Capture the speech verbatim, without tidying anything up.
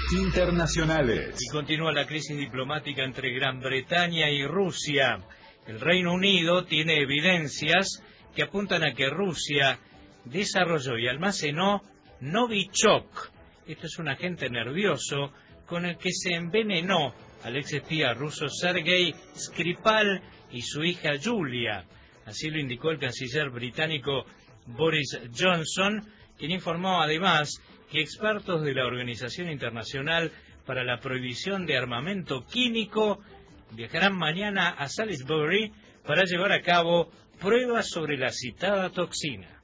internacionales. Y continúa la crisis diplomática entre Gran Bretaña y Rusia. El Reino Unido tiene evidencias que apuntan a que Rusia desarrolló y almacenó Novichok. Esto es un agente nervioso con el que se envenenó al exespía ruso Sergei Skripal y su hija Julia. Así lo indicó el canciller británico Boris Johnson, quien informó además que expertos de la Organización Internacional para la Prohibición de Armamento Químico viajarán mañana a Salisbury para llevar a cabo pruebas sobre la citada toxina.